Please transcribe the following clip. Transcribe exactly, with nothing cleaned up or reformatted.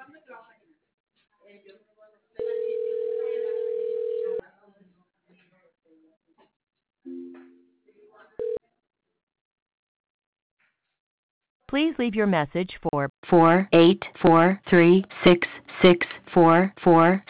Please leave your message for four eight four three six six four four